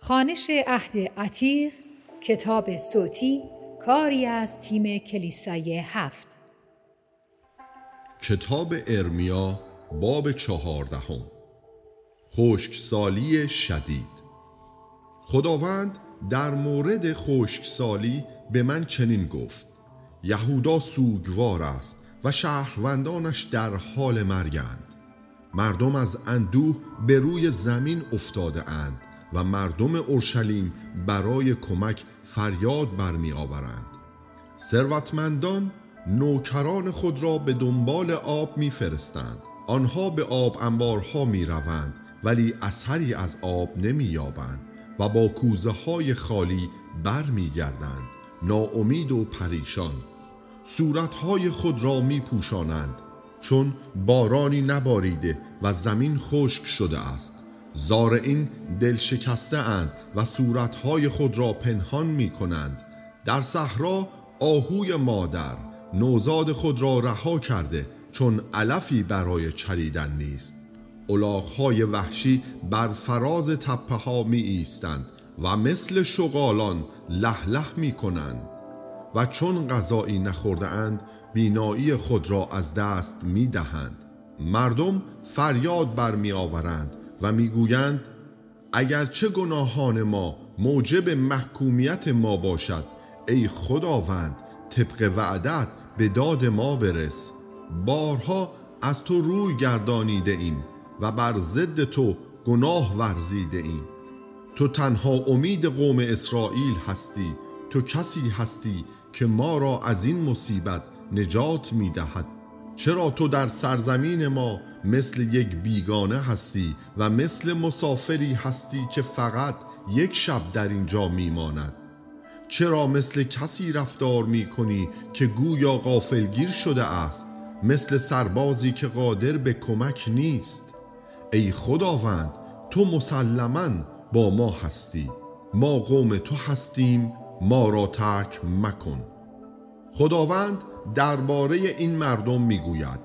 خوانش عهد عتیق، کتاب صوتی، کاری از تیم کلیسای 7. کتاب ارمیا باب 14. خشکسالی شدید. خداوند در مورد خشکسالی به من چنین گفت: یهودا سوگوار است و شهروندانش در حال مرگند. مردم از اندوه به روی زمین افتاده اند و مردم اورشلیم برای کمک فریاد برمی آورند. ثروتمندان نوکران خود را به دنبال آب می فرستند. آنها به آب انبارها می روند ولی اثری از آب نمی یابند و با کوزه های خالی بر می گردند، ناامید و پریشان. صورتهای خود را می پوشانند چون بارانی نباریده و زمین خشک شده است. زارعین دل شکسته اند و صورتهای خود را پنهان می کنند. در صحرا آهوی مادر نوزاد خود را رها کرده چون علفی برای چریدن نیست. الاغ‌های وحشی بر فراز تپه ها می ایستند و مثل شغالان له له می کنند و چون غذایی نخورده اند بینایی خود را از دست می دهند. مردم فریاد برمی آورند و می گویند: اگرچه گناهان ما موجب محکومیت ما باشد، ای خداوند طبق وعدت به داد ما برس. بارها از تو روی گردانیده ایم و بر ضد تو گناه ورزیده ایم. تو تنها امید قوم اسرائیل هستی. تو کسی هستی که ما را از این مصیبت نجات می دهد. چرا تو در سرزمین ما مثل یک بیگانه هستی و مثل مسافری هستی که فقط یک شب در اینجا می ماند؟ چرا مثل کسی رفتار می کنی که گویا غافلگیر شده است، مثل سربازی که قادر به کمک نیست؟ ای خداوند، تو مسلماً با ما هستی. ما قوم تو هستیم، ما را ترک مکن. خداوند درباره این مردم می گوید: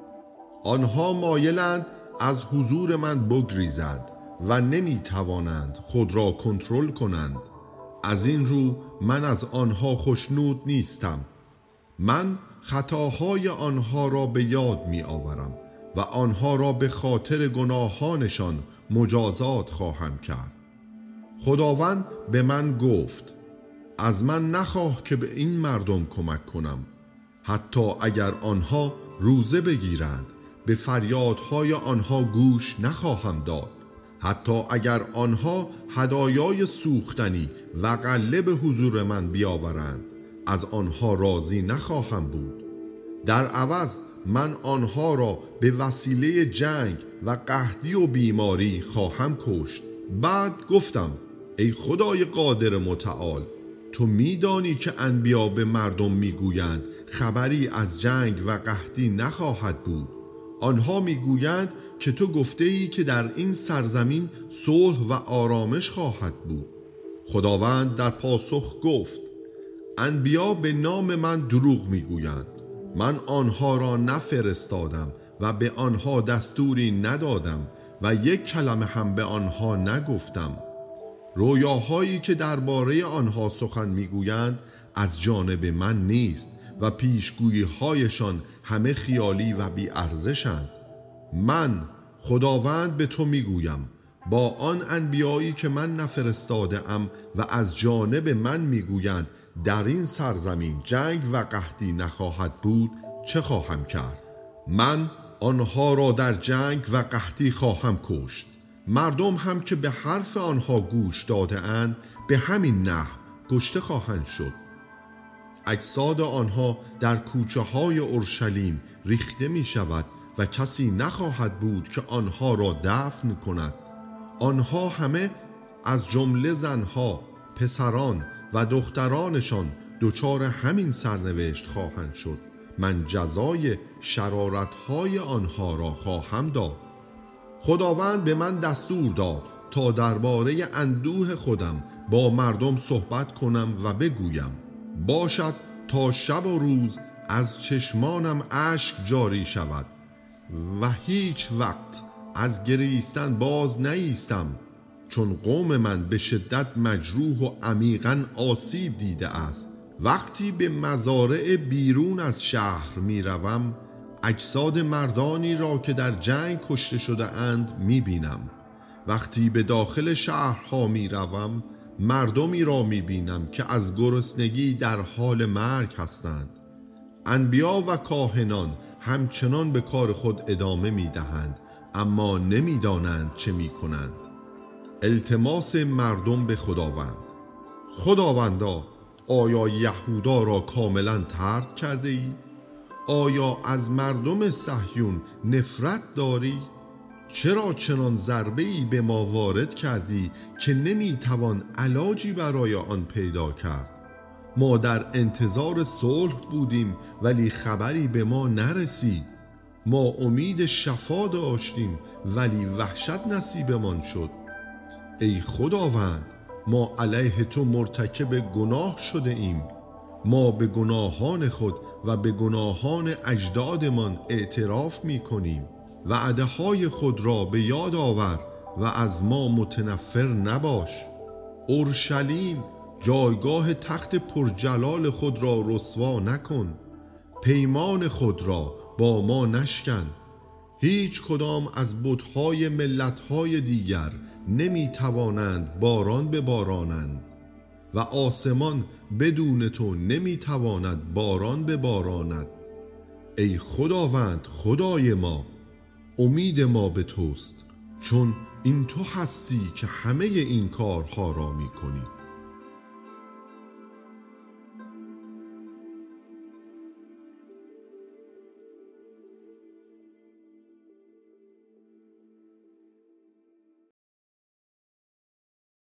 آنها مایلند از حضور من بگریزند و نمی توانند خود را کنترل کنند. از این رو من از آنها خوشنود نیستم. من خطاهای آنها را به یاد می آورم و آنها را به خاطر گناهانشان مجازات خواهم کرد. خداوند به من گفت: از من نخواه که به این مردم کمک کنم. حتی اگر آنها روزه بگیرند به فریادهای آنها گوش نخواهم داد. حتی اگر آنها هدایای سوختنی و غله به حضور من بیاورند، از آنها راضی نخواهم بود. در عوض من آنها را به وسیله جنگ و قحطی و بیماری خواهم کشت. بعد گفتم: ای خدای قادر متعال، تو میدانی که انبیا به مردم میگویند خبری از جنگ و قحطی نخواهد بود. آنها میگویند که تو گفته ای که در این سرزمین صلح و آرامش خواهد بود. خداوند در پاسخ گفت: انبیا به نام من دروغ میگویند. من آنها را نفرستادم و به آنها دستوری ندادم و یک کلمه هم به آنها نگفتم. رویاهایی که درباره آنها سخن میگویند از جانب من نیست و پیشگویی هایشان همه خیالی و بی ارزشند. من خداوند به تو میگویم: با آن انبیایی که من نفرستاده ام و از جانب من میگویند در این سرزمین جنگ و قحطی نخواهد بود، چه خواهم کرد؟ من آنها را در جنگ و قحطی خواهم کشت. مردم هم که به حرف آنها گوش داده اند به همین نحو کشته خواهند شد. اجساد آنها در کوچه های اورشلیم ریخته می شود و کسی نخواهد بود که آنها را دفن کند. آنها همه از جمله زنها، پسران و دخترانشان دچار همین سرنوشت خواهند شد. من جزای شرارتهای آنها را خواهم داد. خداوند به من دستور داد تا درباره اندوه خودم با مردم صحبت کنم و بگویم: باشد تا شب و روز از چشمانم اشک جاری شود و هیچ وقت از گریستن باز نایستم. چون قوم من به شدت مجروح و عمیقاً آسیب دیده است. وقتی به مزارع بیرون از شهر می روم، اجساد مردانی را که در جنگ کشته شده اند می بینم. وقتی به داخل شهرها می روم، مردمی را می بینم که از گرسنگی در حال مرگ هستند. انبیا و کاهنان همچنان به کار خود ادامه می دهند، اما نمی دانند چه می کنند. التماس مردم به خداوند: خداوندا، آیا یهودا را کاملا طرد کرده ای؟ آیا از مردم صهیون نفرت داری؟ چرا چنان ضربه‌ای به ما وارد کردی که نمیتوان علاجی برای آن پیدا کرد؟ ما در انتظار صلح بودیم ولی خبری به ما نرسید. ما امید شفا داشتیم ولی وحشت نصیبمان شد. ای خداوند، ما علیه تو مرتکب گناه شده ایم. ما به گناهان خود و به گناهان اجدادمان اعتراف می کنیم. وعده های خود را به یاد آور و از ما متنفر نباش. اورشلیم، جایگاه تخت پرجلال خود را رسوا نکن. پیمان خود را با ما نشکن. هیچ کدام از بت‌های ملت‌های دیگر نمی توانند باران ببارانند و آسمان بدون تو نمی تواند باران بباراند. ای خداوند خدای ما، امید ما به توست، چون این تو هستی که همه این کارها را می کنی.